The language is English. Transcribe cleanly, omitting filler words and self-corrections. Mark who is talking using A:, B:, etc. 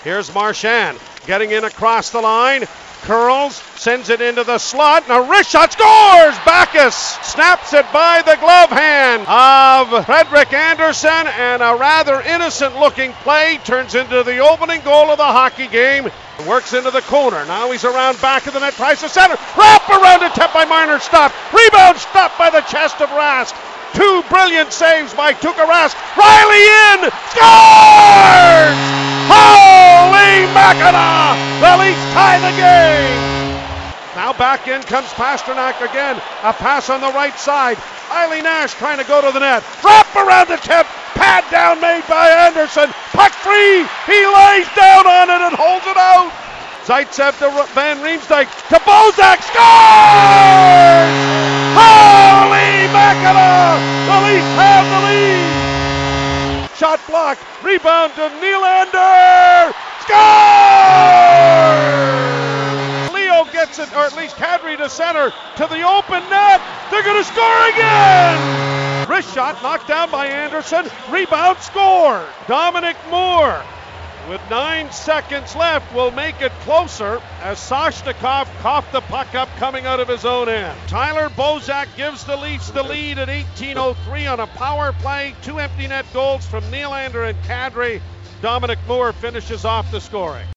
A: Here's Marchand getting in across the line. Curls, sends it into the slot, and a wrist shot, scores! Backes snaps it by the glove hand of Frederik Andersen, and a rather innocent looking play turns into the opening goal of the hockey game. Works into the corner, now he's around back of the net, tries to center, wrap around attempt by Marner, stopped, rebound stopped by the chest of Rask. Two brilliant saves by Tuukka Rask. Riley in, scores! Holy Mackinac! The Leafs tie the game. Now back in comes Pastrnak again. A pass on the right side. Riley Nash trying to go to the net. Wrap around the tip. Pad down made by Andersen. Puck free. He lays down on it and holds it out. Zaitsev to Van Riemsdyk to Bozak. Scores! Holy Mackinac! The Leafs have the lead. Shot blocked. Rebound to Nylander. Score! Leo gets it, or at least Kadri to center, to the open net. They're going to score again! Wrist shot knocked down by Andersen. Rebound, score! Dominic Moore, with 9 seconds left, will make it closer as Soshnikov coughed the puck up coming out of his own end. Tyler Bozak gives the Leafs the lead at 18:03 on a power play. 2 empty net goals from Nylander and Kadri. Dominic Moore finishes off the scoring.